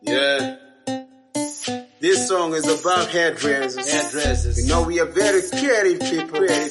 Yeah. This song is about hairdressers. Hairdressers. You know we are very creative people. Here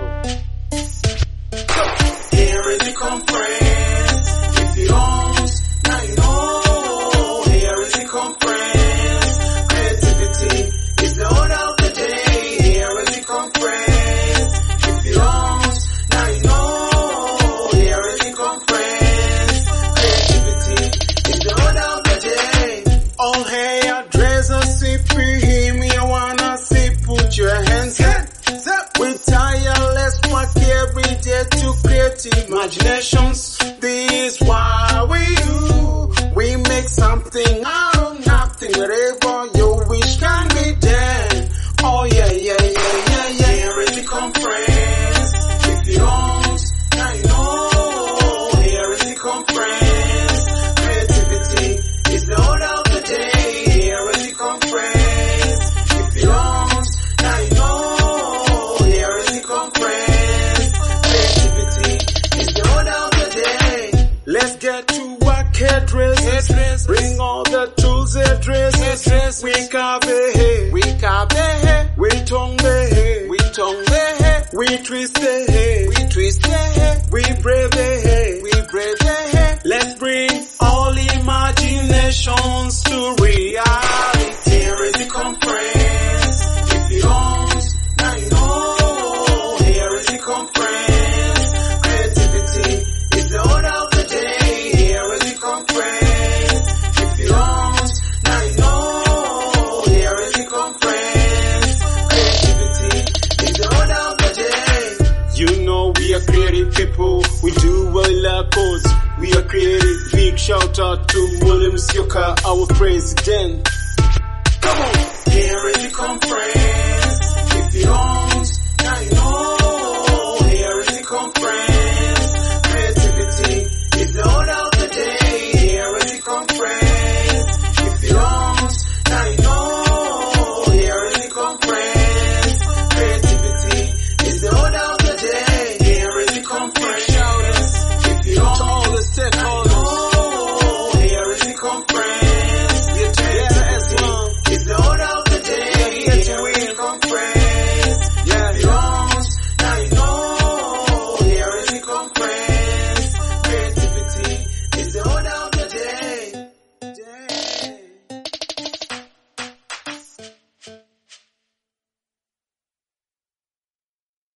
is the conference. If you don't, now you know. Here is the conference. Creativity is the order of the day. Here is the conference. If you don't, now you know. Here is the conference. Creativity is the order of the day. All hairdressers, if you hear me, I wanna see, put your hands up. We tireless work every day to create imaginations. This is what we do. We make something out of nothing. Whatever you wish can be done. Oh yeah. Here is the conference. If you don't, now you know. Here is the conference. Creativity is the order of the day. Here is the conference. If you don't, now you know. Here is the conference. Creativity is the order of the day. Let's get to work, hairdressers. Bring all the tools, hairdressers. We carve the hair. We carve the hair. We tongue the hair. We tongue the hair. We twist the hair. We twist the hair. We braid the hair. We braid the hair. Let's bring all imaginations to reality. Here is the conference. If you don't, now you know. Here is the conference. Creativity is the order of the day. Here is the conference. If you don't, now you know. Here is the conference. Creativity is the order of the day. You know we are creative people. We do well our cause. We are creative. Big shout out to William Sioka, our president. Come on. Here is the conference. If you don't, now you know.